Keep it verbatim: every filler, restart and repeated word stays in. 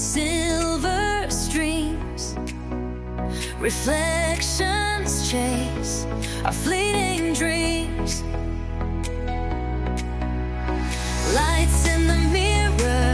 silver streams, reflections chase our fleeting dreams. Lights in the mirror